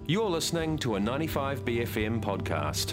You're listening to a 95BFM podcast.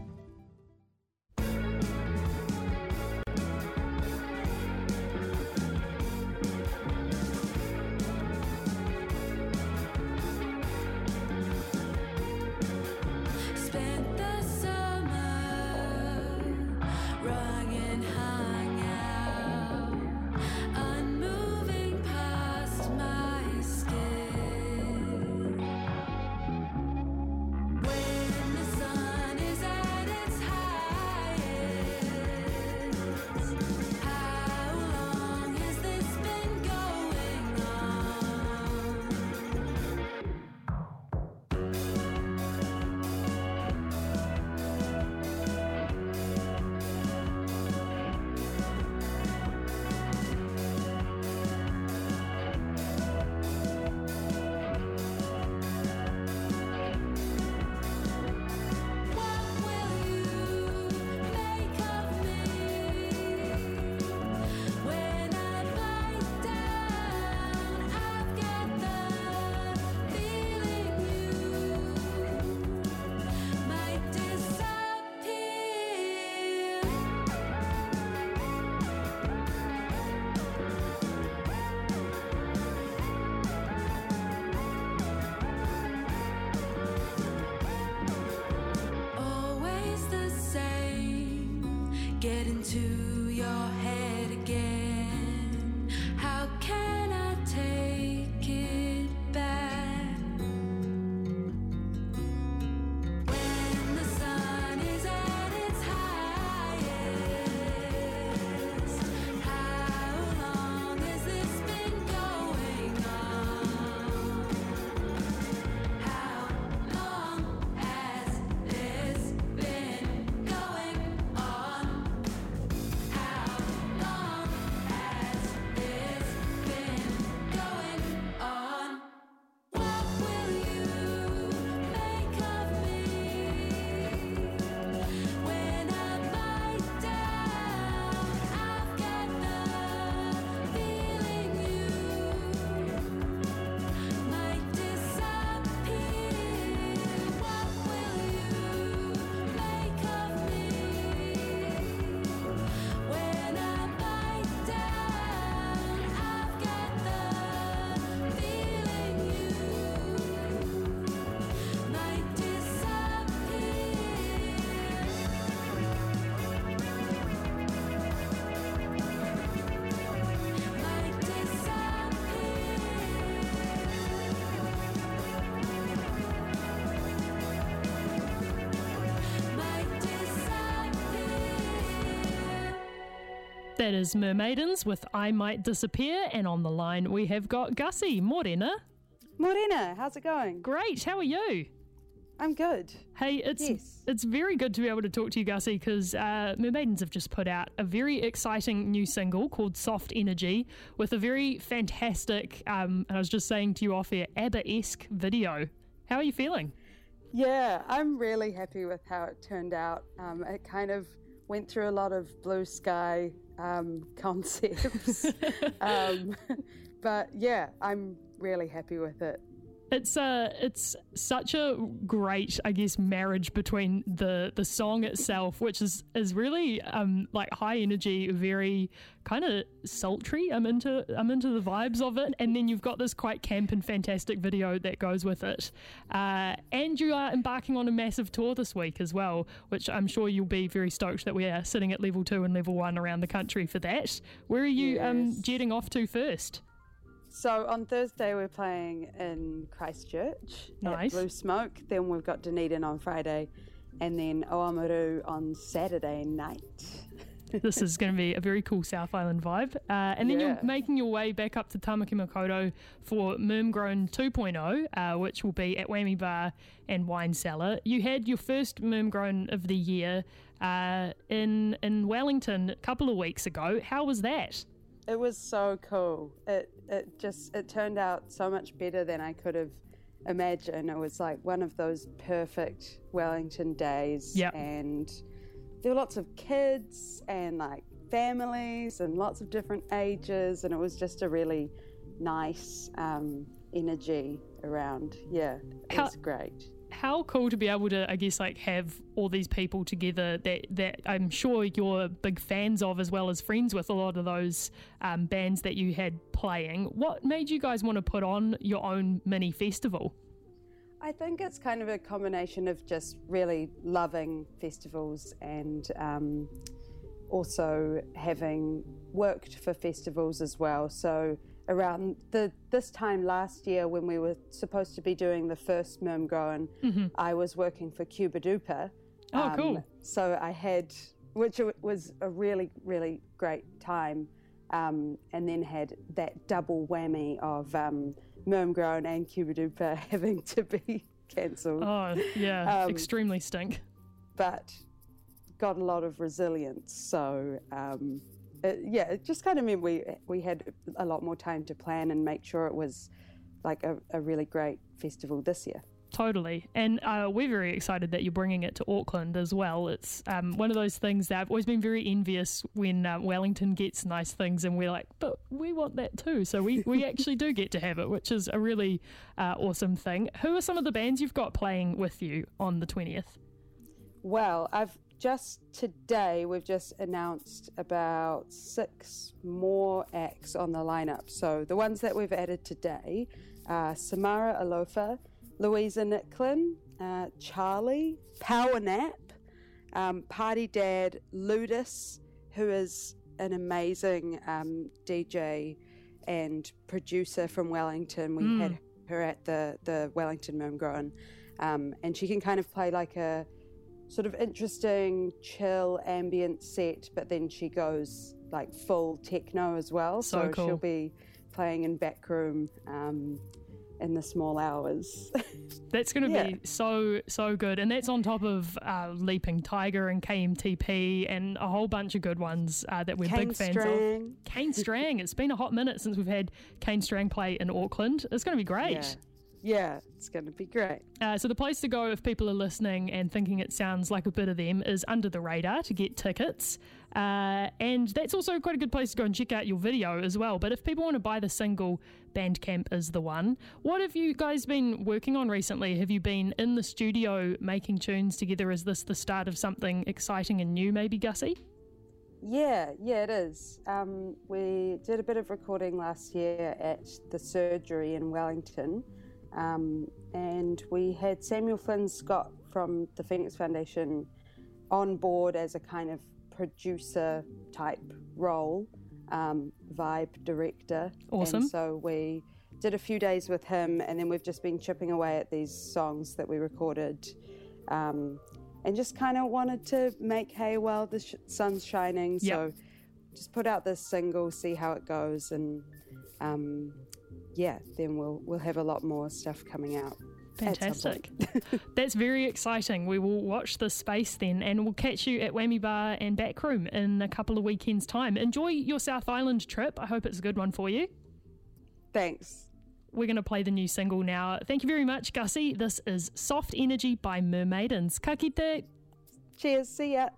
That is Mermaidens with I Might Disappear, and on the line we have got Gussie. Morena. Morena, how's it going? Great, how are you? I'm good. Hey, it's very good to be able to talk to you, Gussie, because Mermaidens have just put out a very exciting new single called Soft Energy with a very fantastic, and I was just saying to you off air, ABBA-esque video. How are you feeling? Yeah, I'm really happy with how it turned out. It kind of went through a lot of blue sky concepts. But yeah, I'm really happy with it. It's such a great, I guess, marriage between the song itself, which is really like high energy, very kind of sultry. I'm into the vibes of it, and then you've got this quite camp and fantastic video that goes with it. And you are embarking on a massive tour this week as well, which I'm sure you'll be very stoked that we are sitting at level 2 and level 1 around the country for that. Where are you jetting off to first? So on Thursday we're playing in Christchurch at Blue Smoke. Then we've got Dunedin on Friday, and then Oamaru on Saturday night. This is going to be a very cool South Island vibe. And then you're making your way back up to Tamaki Makaurau for Mermgrown 2.0, which will be at Whammy Bar and Wine Cellar. You had your first Mermgrown of the year in Wellington a couple of weeks ago. How was that? It was so cool. It turned out so much better than I could have imagined. It was like one of those perfect Wellington days. Yep. And there were lots of kids and like families and lots of different ages, and it was just a really nice energy around. Yeah, it's great. How cool to be able to, I guess, like have all these people together that I'm sure you're big fans of, as well as friends with a lot of those bands that you had playing. What made you guys want to put on your own mini festival? I think it's kind of a combination of just really loving festivals and also having worked for festivals as well. So around this time last year, when we were supposed to be doing the first Mermgroen, I was working for Cuba Duper. Oh, cool. So I had, which was a really, really great time, and then had that double whammy of Mermgroen and Cuba Duper having to be cancelled. Oh, yeah, extremely stink. But got a lot of resilience, so it just kind of meant we had a lot more time to plan and make sure it was like a really great festival this year. Totally. And we're very excited that you're bringing it to Auckland as well. It's one of those things that I've always been very envious when Wellington gets nice things and we're like, but we want that too. So we actually do get to have it, which is a really awesome thing. Who are some of the bands you've got playing with you on the 20th? Well, we've just announced about 6 more acts on the lineup. So the ones that we've added today are Samara Alofa, Louisa Nicklin, Charlie, Power Nap, Party Dad, Ludus, who is an amazing DJ and producer from Wellington. We had her at the Wellington Mermgroen, and she can kind of play like a sort of interesting, chill, ambient set, but then she goes like full techno as well. So cool. She'll be playing in Backroom in the small hours. That's going to be so good. And that's on top of Leaping Tiger and KMTP and a whole bunch of good ones that we're big fans of. Kane Strang. It's been a hot minute since we've had Kane Strang play in Auckland. It's going to be great. Yeah, it's going to be great. So the place to go if people are listening and thinking it sounds like a bit of them is Under the Radar to get tickets. And that's also quite a good place to go and check out your video as well. But if people want to buy the single, Bandcamp is the one. What have you guys been working on recently? Have you been in the studio making tunes together? Is this the start of something exciting and new maybe, Gussie? Yeah, it is. We did a bit of recording last year at the Surgery in Wellington. And we had Samuel Flynn Scott from the Phoenix Foundation on board as a kind of producer type role, vibe director. Awesome. And so we did a few days with him, and then we've just been chipping away at these songs that we recorded, and just kind of wanted to make hay while the sun's shining. So just put out this single, see how it goes, and then we'll have a lot more stuff coming out. Fantastic. That's very exciting. We will watch this space then, and we'll catch you at Whammy Bar and Backroom in a couple of weekends' time. Enjoy your South Island trip. I hope it's a good one for you. Thanks. We're going to play the new single now. Thank you very much, Gussie. This is Soft Energy by Mermaidens. Ka kite. Cheers. See ya.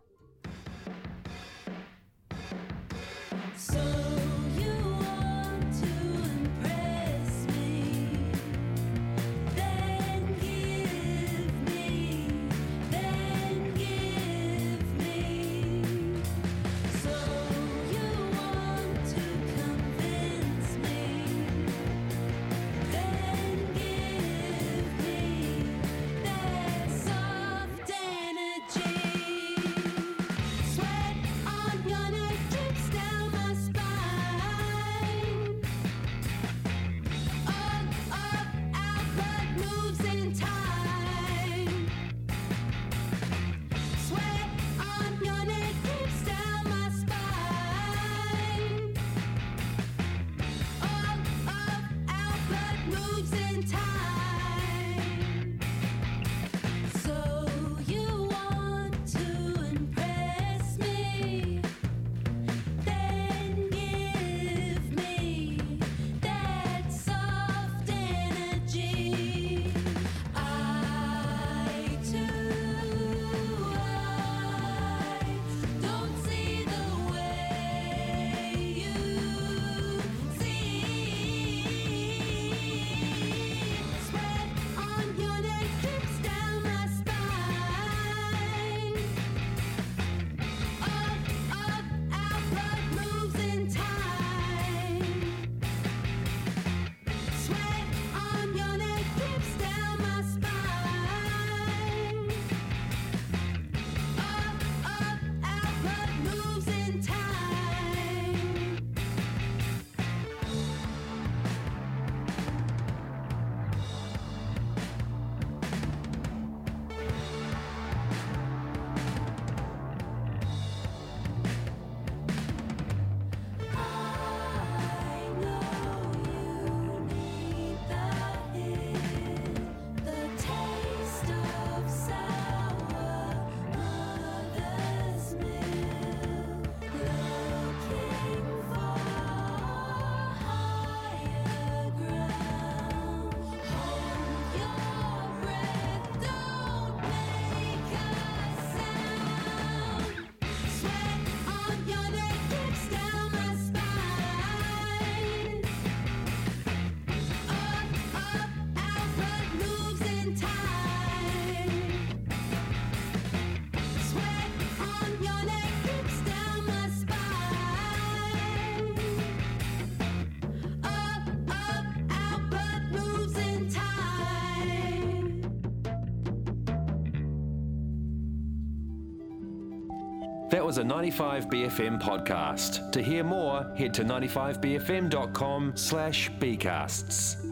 That was a 95BFM podcast. To hear more, head to 95bfm.com/bcasts.